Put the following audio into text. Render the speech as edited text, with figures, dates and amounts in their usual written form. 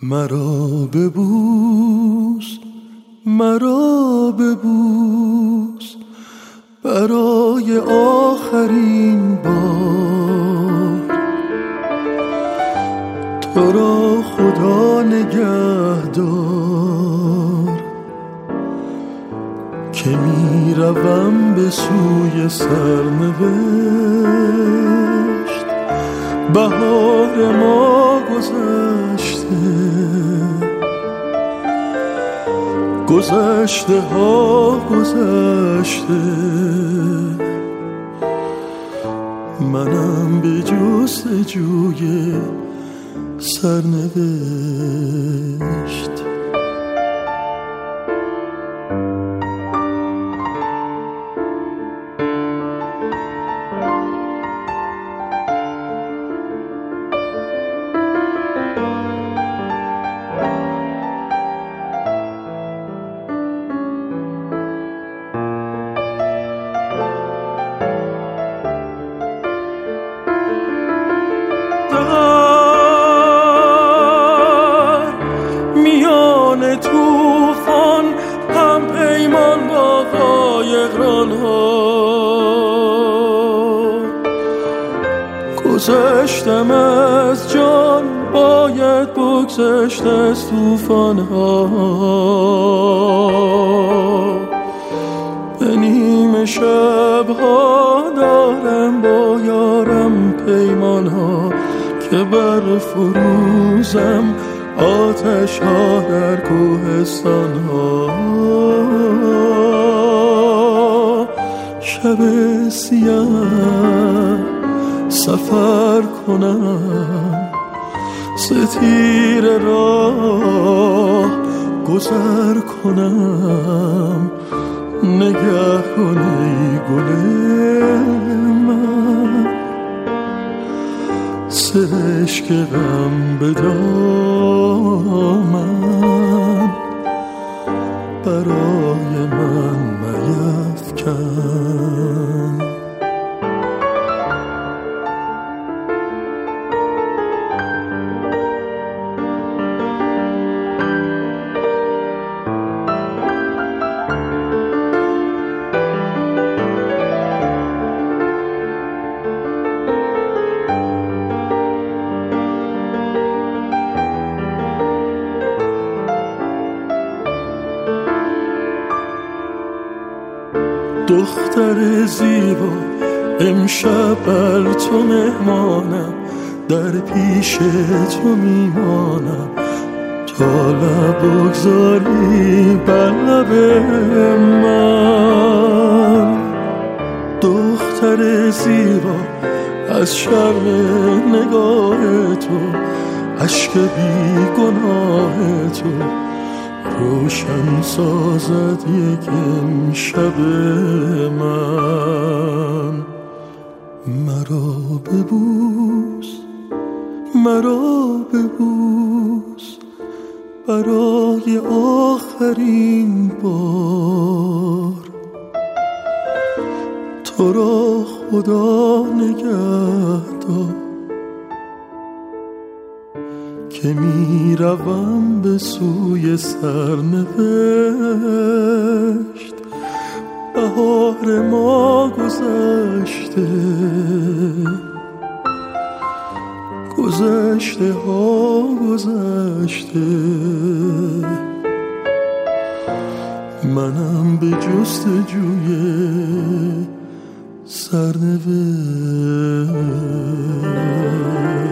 مرا ببوس، مرا ببوس برای آخرین بار. تو را خدا نگهدار که می روم به سوی سرنوشت. بهار ما گذشته، گذشته ها گذشته، منم به جستجوی سرنوشت. میان طوفان هم پیمان با قایقران ها، گذشتم از جان باید بگذشت از طوفان ها. به نیمه شبها دارم با یارم پیمان ها که بر فروزم آتش ها در کوهستان ها. شب سیاه سفر کنم، ستیره راه گذر کنم. نگه کن ای گل من، سرشک غم به دامن برای من میفکن. دختر زیبا امشب بر تو مهمانم، در پیش تو میمانم تا لب بگذاری بر لب من. دختر زیبا از شرم نگاه تو، اشک بی گناه تو روشن سازد یک امشب من. مرا ببوس، مرا ببوس برای آخرین بار. تو را خدا نگهدار که می روم به سوی سرنوشت. بهار ما گذشته، گذشته ها گذشته، منم به جستجوی سرنوشت.